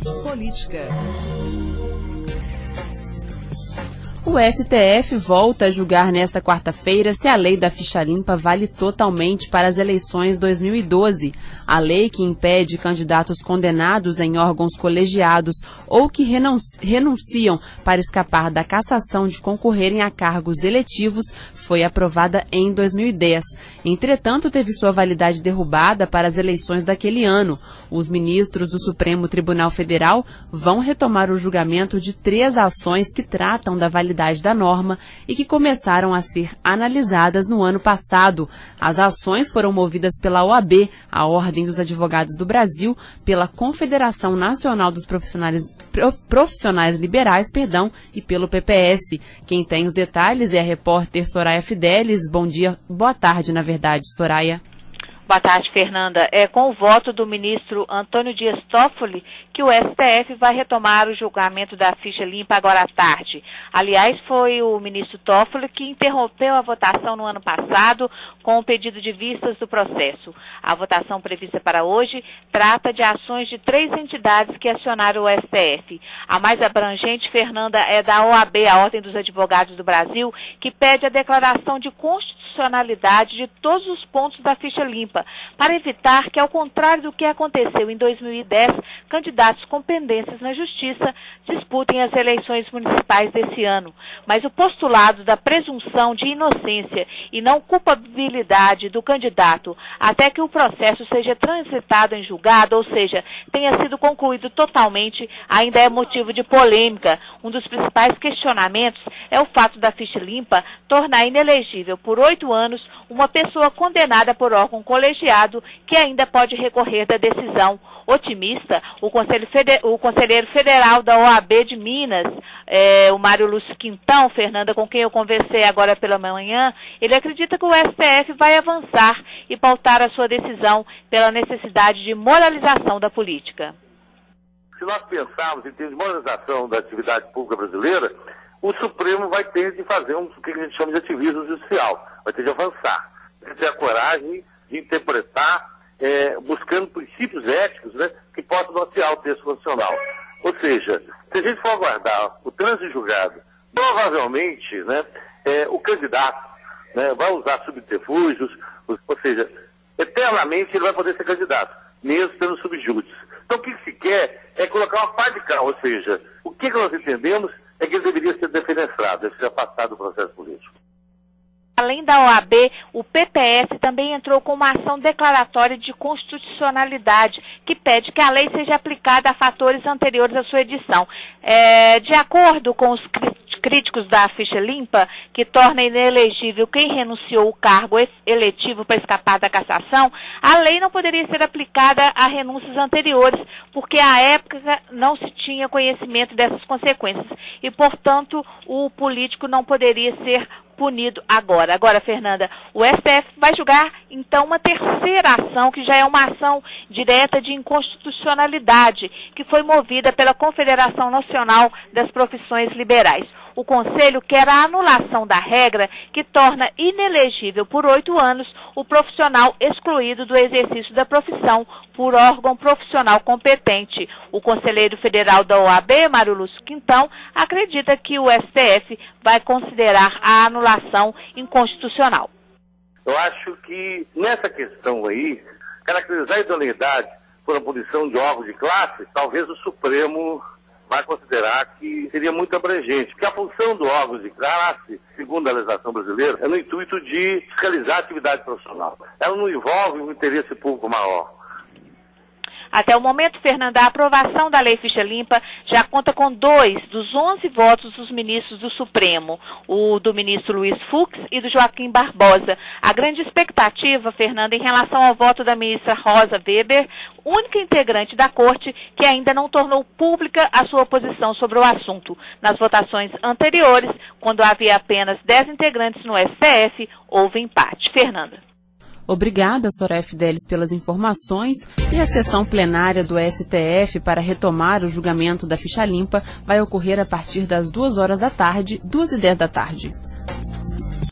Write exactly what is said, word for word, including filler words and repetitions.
Política. O S T F volta a julgar nesta quarta-feira se a lei da ficha limpa vale totalmente para as eleições dois mil e doze. A lei que impede candidatos condenados em órgãos colegiados ou que renunciam para escapar da cassação de concorrerem a cargos eletivos foi aprovada em dois mil e dez. Entretanto, teve sua validade derrubada para as eleições daquele ano. Os ministros do Supremo Tribunal Federal vão retomar o julgamento de três ações que tratam da validade da norma e que começaram a ser analisadas no ano passado. As ações foram movidas pela O A B, a Ordem dos Advogados do Brasil, pela Confederação Nacional dos Profissionais, Profissionais Liberais, perdão, e pelo P P S. Quem tem os detalhes é a repórter Soraya Fidelis. Bom dia, boa tarde, na verdade, Soraya. Boa tarde, Fernanda. É com o voto do ministro Antônio Dias Toffoli que o S T F vai retomar o julgamento da ficha limpa agora à tarde. Aliás, foi o ministro Toffoli que interrompeu a votação no ano passado com o pedido de vistas do processo. A votação prevista para hoje trata de ações de três entidades que acionaram o S T F. A mais abrangente, Fernanda, é da O A B, a Ordem dos Advogados do Brasil, que pede a declaração de constitucionalidade de todos os pontos da ficha limpa, para evitar que, ao contrário do que aconteceu em dois mil e dez, candidatos com pendências na Justiça disputem as eleições municipais desse ano. Mas o postulado da presunção de inocência e não culpabilidade do candidato até que o processo seja transitado em julgado, ou seja, tenha sido concluído totalmente, ainda é motivo de polêmica. Um dos principais questionamentos é o fato da ficha limpa tornar inelegível por oito anos uma pessoa condenada por órgão colegiado que ainda pode recorrer da decisão. Otimista, o, Conselho Fede- o conselheiro federal da O A B de Minas, é, o Mário Lúcio Quintão, Fernanda, com quem eu conversei agora pela manhã, ele acredita que o S T F vai avançar e pautar a sua decisão pela necessidade de moralização da política. Se nós pensarmos em termos de moralização da atividade pública brasileira, o Supremo vai ter de fazer um, o que a gente chama de ativismo judicial, vai ter de avançar, vai ter a coragem de interpretar, é, buscando princípios éticos, né, que possam nortear o texto constitucional. Ou seja, se a gente for aguardar o trânsito julgado, provavelmente, né, é, o candidato, né, vai usar subterfúgios, ou seja, eternamente ele vai poder ser candidato, mesmo sendo subjúdice. Então o que se quer é colocar uma pá de cal, ou seja, o que, que nós entendemos é que ele deveria ser defenestrado, deve ser afastado do processo político. Além da O A B, o P P S também entrou com uma ação declaratória de constitucionalidade, que pede que a lei seja aplicada a fatores anteriores à sua edição. É, de acordo com os críticos da ficha limpa, que torna inelegível quem renunciou o cargo eletivo para escapar da cassação, a lei não poderia ser aplicada a renúncias anteriores, porque à época não se tinha conhecimento dessas consequências e, portanto, o político não poderia ser punido agora. Agora, Fernanda, o S T F vai julgar, então, uma terceira ação, que já é uma ação direta de inconstitucionalidade, que foi movida pela Confederação Nacional das Profissões Liberais. O Conselho quer a anulação da regra que torna inelegível por oito anos o profissional excluído do exercício da profissão por órgão profissional competente. O conselheiro federal da O A B, Mário Lúcio Quintão, acredita que o S T F vai considerar a anulação inconstitucional. Eu acho que nessa questão aí, caracterizar a idoneidade por abolição de órgãos de classe, talvez o Supremo vai considerar que seria muito abrangente, porque a função do órgão de classe, segundo a legislação brasileira, é no intuito de fiscalizar a atividade profissional. Ela não envolve um interesse público maior. Até o momento, Fernanda, a aprovação da Lei Ficha Limpa já conta com dois dos onze votos dos ministros do Supremo, o do ministro Luiz Fux e do Joaquim Barbosa. A grande expectativa, Fernanda, em relação ao voto da ministra Rosa Weber, única integrante da Corte que ainda não tornou pública a sua posição sobre o assunto. Nas votações anteriores, quando havia apenas dez integrantes no S T F, houve empate. Fernanda. Obrigada, Soraya Fidelis, pelas informações. E a sessão plenária do S T F para retomar o julgamento da ficha limpa vai ocorrer a partir das duas horas da tarde, duas e dez da tarde.